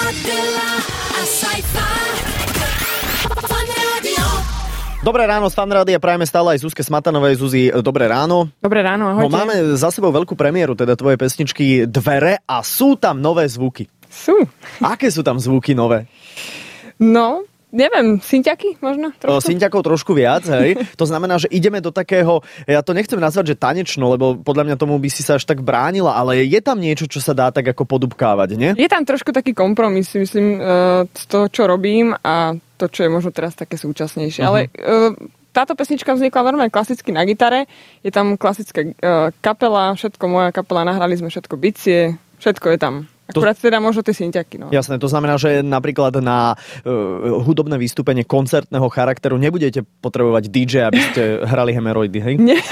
Adela a Saifa. Fan Rádio. Dobré ráno z Fan Rádia prajeme stále aj Zuzke Smatanovej. Zuzi, dobré ráno. Dobré ráno, ahojte. No, máme za sebou veľkú premiéru, teda tvoje pesničky Dvere a sú tam nové zvuky. Sú. Aké sú tam zvuky nové? No, neviem, synťaky možno? Trošku? Synťakov trošku viac, hej. To znamená, že ideme do takého, ja to nechcem nazvať, že tanečno, lebo podľa mňa tomu by si sa až tak bránila, ale je tam niečo, čo sa dá tak ako podúbkávať, nie? Je tam trošku taký kompromis, myslím, z toho, čo robím a to, čo je možno teraz také súčasnejšie. Ale táto pesnička vznikla normálne klasicky na gitare. Je tam klasická kapela, všetko moja kapela, nahrali sme všetko bicie, všetko je tam. Akurát teda možno tie synťaky. No. Jasné, to znamená, že napríklad na hudobné vystúpenie koncertného charakteru nebudete potrebovať DJ, aby ste hrali hemeroidy, hej? Nie.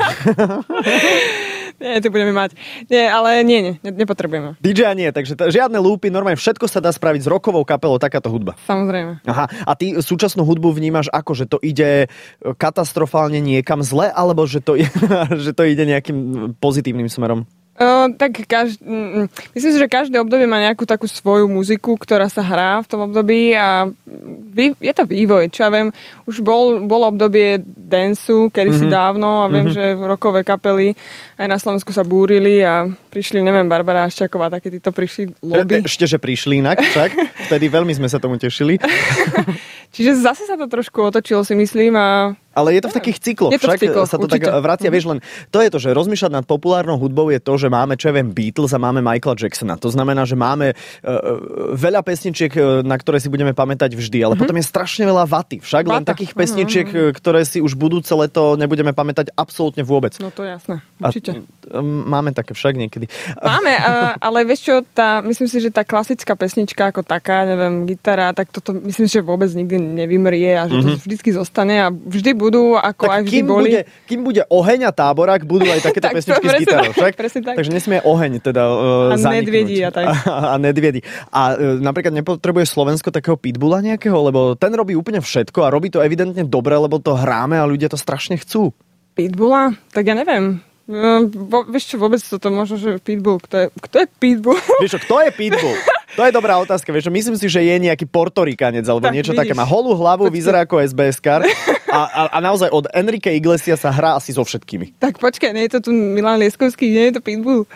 Nie, to budeme mať. Nie, ale nie, nepotrebujeme. DJ nie, takže žiadne lúpy, normálne všetko sa dá spraviť s rockovou kapelou, takáto hudba. Samozrejme. Aha, a ty súčasnú hudbu vnímaš ako, že to ide katastrofálne niekam zle, alebo že to ide nejakým pozitívnym smerom? Tak myslím si, že každé obdobie má nejakú takú svoju muziku, ktorá sa hrá v tom období a je to vývoj. Čo ja viem, už bolo obdobie danceu kedysi dávno a viem, že rockové kapely aj na Slovensku sa búrili a prišli, neviem, Barbara Haščáková, také títo prišli lobby. Ešte, že prišli inak, však? Vtedy veľmi sme sa tomu tešili. Čiže zase sa to trošku otočilo, si myslím, ale je to v takých cykloch, však sa to určite tak vracia, vieš, len to je to, že rozmýšľať nad populárnou hudbou je to, že máme, čo ja viem, Beatles a máme Michaela Jacksona. To znamená, že máme veľa pesničiek, na ktoré si budeme pamätať vždy, ale potom je strašne veľa vaty, však len takých pesničiek, ktoré si už budúce leto nebudeme pamätať absolútne vôbec. No to je jasné, určite. Máme také však niekedy. Máme, ale vieš čo, myslím si, že tá klasická pesnička ako taká, neviem, gitara, tak toto myslím si, že vôbec nikdy nevymrie a že to vždycky zostane a vždy budú, ako tak aj vždy boli. Kým bude oheň a táborák, budú aj takéto pesničky s gitarou, však? Tak. Takže nesmie oheň teda zaniknúť. A nedviedí a tak. A nedviedí. A napríklad nepotrebuje Slovensko takého pitbulla nejakého, lebo ten robí úplne všetko a robí to evidentne dobre, lebo to hráme a ľudia to strašne chcú. Pitbulla? Tak ja neviem. Vieš čo, vôbec toto možno, že Pitbull. Kto je Pitbull? Vieš čo, kto je Pitbull? To je dobrá otázka. Vieš čo, myslím si, že je nejaký Portorikanec alebo tak, niečo také. Má holú hlavu, vyzerá ako SBS-kar a naozaj od Enrique Iglesiasa sa hrá asi so všetkými. Tak počkaj, nie je to tu Milan Lieskovský, nie je to Pitbull?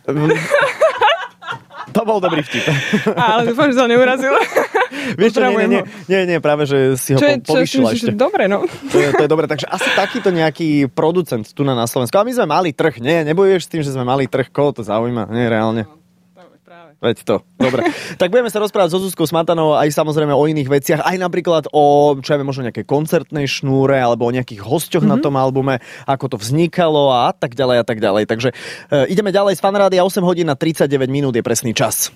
To bol dobrý vtip. Ale dúfam, že sa neurazil. Vieš čo, nie, práve, že si ho povýšila ešte. Dobre, no. To je dobre, takže asi takýto nejaký producent tu na Slovensku. A my sme mali trh, nie? Nebojuješ s tým, že sme mali trh? Koho to zaujíma? Nie, reálne. Veď to. Dobre. Tak budeme sa rozprávať so Zuzkou Smatanovou aj samozrejme o iných veciach, aj napríklad o, čo ja viem, možno nejakej koncertnej šnúre alebo o nejakých hosťoch na tom albume, ako to vznikalo a tak ďalej a tak ďalej. Takže ideme ďalej z Fan Rádia, 8 hodín a 39 minút je presný čas.